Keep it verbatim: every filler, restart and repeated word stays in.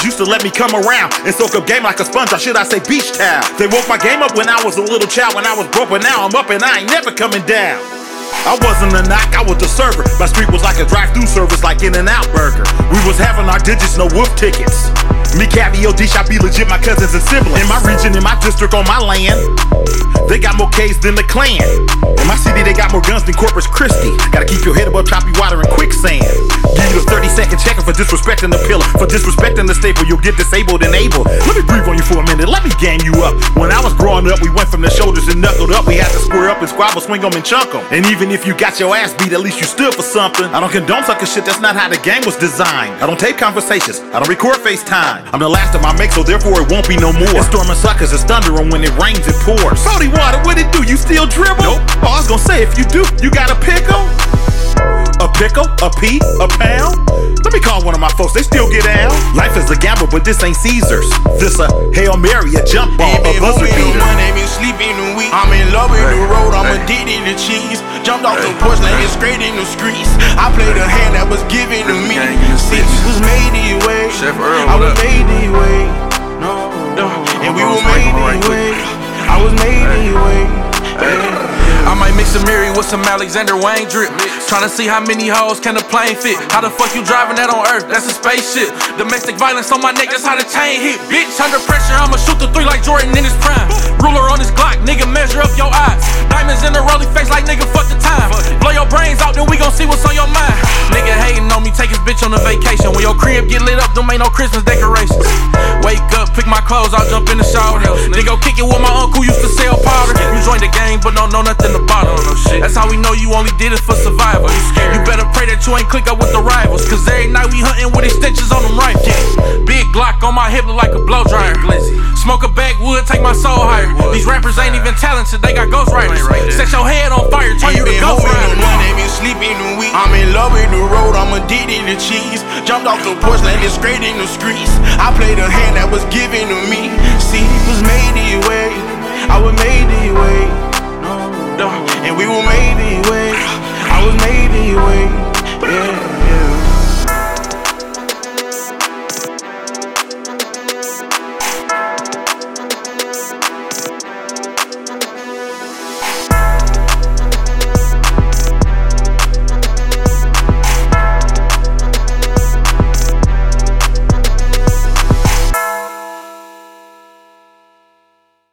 bitches used to let me come around and soak up game like a sponge, or should I say beach towel. They woke my game up when I was a little child, when I was broke, but now I'm up and I ain't never coming down. I wasn't a knock, I was the server. My street was like a drive-through service, like In-N-Out Burger. We was having our digits, no wolf tickets. Me, Cavi, O D, shop be legit, my cousins and siblings. In my region, in my district, on my land, they got more K's than the Klan. In my city, they got more guns than Corpus Christi. Gotta keep your head above choppy water and quicksand. Give you a thirty second checker for disrespecting the pillar. For disrespecting the staple, you'll get disabled and able. Let me breathe on you for a minute, let me game you up. When I was growing up, we went from the shoulders and knuckled up. We had to square up and squabble, swing them and chunk them. And even if you got your ass beat, at least you stood for something. I don't condone sucker shit, that's not how the game was designed. I don't tape conversations, I don't record FaceTime. I'm the last of my make, so therefore it won't be no more. It's storming suckers, it's thundering when it rains, it pours. Salty water, what it do? You still dribble? Nope. Oh, I was gonna say, if you do, you got a pickle? A pickle? A pea? A pound? Let me call one of my folks, they still get down. Life is a gamble, but this ain't Caesars. This a Hail Mary, a jump ball, a buzzer beater. Ain't been sleeping a week. I'm in love with the road, I'm addicted to cheese. Jumped off the porch, landed straight in the streets. I played a hand that was given to me. City was made the way, I was made the way. No, and we were made the way. I was made the way. I might mix a Mary with some Alexander Wang drip. Tryna see how many hoes can the plane fit. How the fuck you driving that on earth? That's a spaceship. Domestic violence on my neck, that's how the chain hit. Bitch, under pressure, I'ma shoot the three like Jordan in his prime. Ruler on his Glock, nigga, measure up your eyes. Diamonds in the rolling face like nigga, fuck the time. Blow your brains out, then we gon' see what's on your mind. Nigga hating on me, take his bitch on a vacation. When your crib get lit up, them ain't no Christmas decorations. Wake up, pick my clothes, I'll jump in the shower. Then go kick it with my uncle, used to sell powder. You joined the game, but don't know nothing about it. That's how we know you only did it for survival. You better pray that you ain't click up with the rivals, cause every night we hunting with extensions on them rifles. Big Glock on my hip look like a blow dryer. Smoke a backwood, take my soul higher. These rappers ain't even talented, they got ghostwriters. Set your head on fire, turn you to ghost rider. Ain't been sleeping a week. I'm in love with the road, I'm addicted to cheese. Jumped off the porch, landed straight in the streets. I played a hand that was given to me. See, it was made the way, I was made the way. And we were made the way, I was made the way.